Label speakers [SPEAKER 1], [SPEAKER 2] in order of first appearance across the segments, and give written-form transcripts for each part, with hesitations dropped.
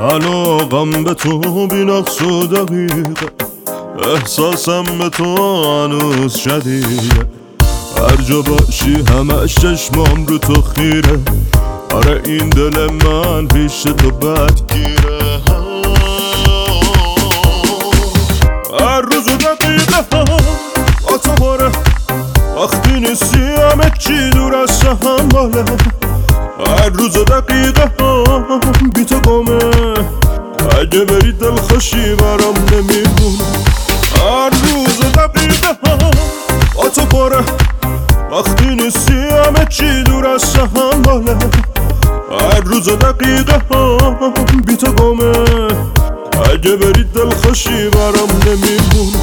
[SPEAKER 1] علاقم به تو بی نقص و دقیقه، احساسم به تو هنوز شدیده. هر جا باشی همش چشمام رو تو خیره، آره این دل من پیش تو بدگیره. هر روز و دقیقه با تو باره، وقتی نیستی همه چی دور از تحمله. هر روز و دقیقه بی تو گمه، اگه بری دلخوشی برام نمیمونه. هر روز و دقیقه با تو پره، وقتی نیستی همه چی دور از تحمله. هر روز و دقیقه بی تو گمه، اگه بری دلخوشی برام نمیمونه.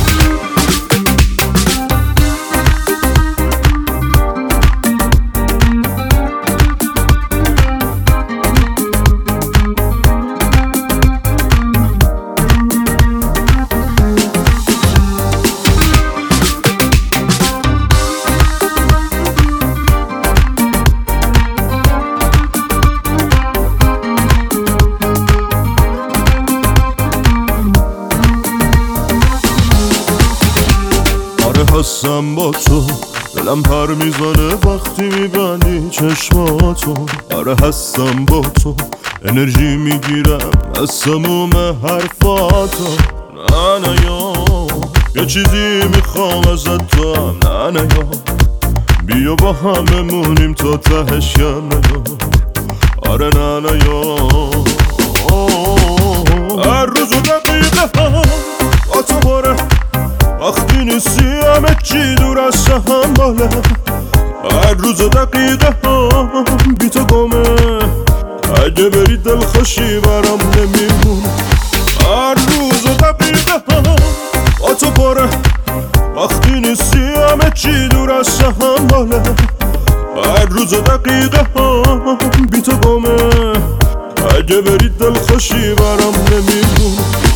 [SPEAKER 1] هستم با تو، دلم پر میزنه وقتی میبندی چشماتو. آره هستم با تو، انرژی میگیرم از تموم حرفاتو. نه یا یه چیزی میخوام ازت تو هم، نه یا بیا با هم بمونیم تا تهش کم نیا. آره نه یا هر روز و دقیقه با تو باره، وقتی نیستی همه چی دور از تحمله. هر روز و دقیقه بی تو گمه، اگه بری دلخوشی برام نمیمونه. هر روز و دقیقه با تو پره، وقتی نیستی همه چی دور از تحمله. هر روز و دقیقه بی تو گمه، اگه بری دلخوشی برام نمیمونه.